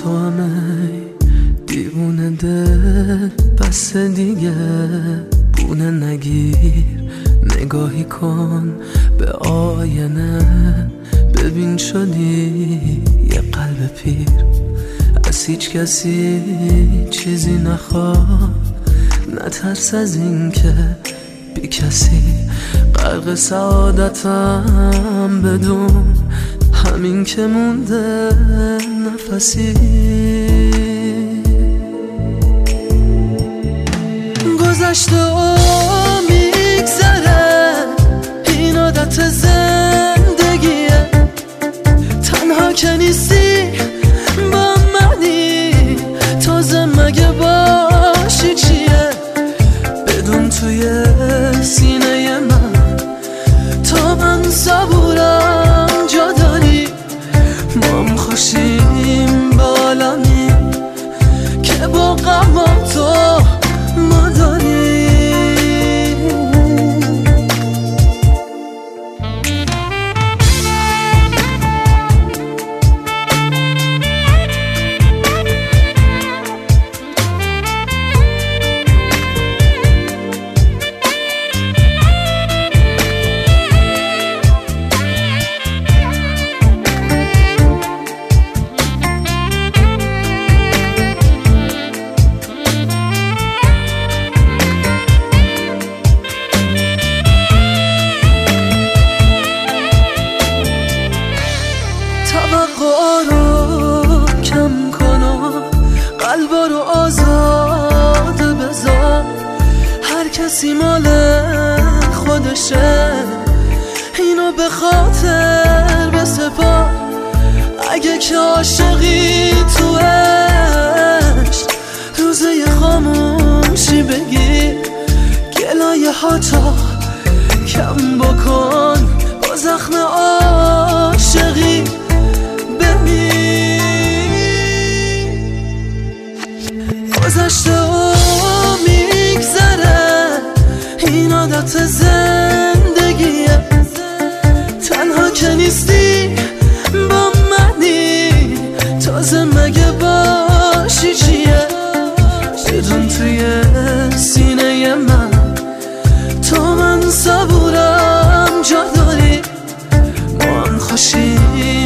تو همه دیوونه دل، بس دیگه بونه نگیر. نگاهی کن به آینه، ببین شدی یه قلب پیر. از هیچ کسی چیزی نخواه، نترس از این که بی کسی. غرق سعادتم بدون همین که مونده نفسی. گذشته و میگذره، این عادت زندگیه. تنها که نیستی با منی، تازه مگه باشی چیه؟ بدون توی سینه من تا من صبورم جا داری. ما هم خوشیم با عالمی که با غم تو ما داری. توقع رو کم کن و قلبا رو آزاد بذار. هر کسی مال خودشه، اینو به خاطر بسپار. اگه که عاشقی تو عشق، روزه خاموشی بگیر. گلایه ها تا کم بکن، با زخم عاشقی گذشته و میگذره، این عادت زندگیه. تنها که نیستی با منی، تازه مگه باشی چیه؟ بدون توی سینه من تا من صبورم جا داری. ما هم خوشیم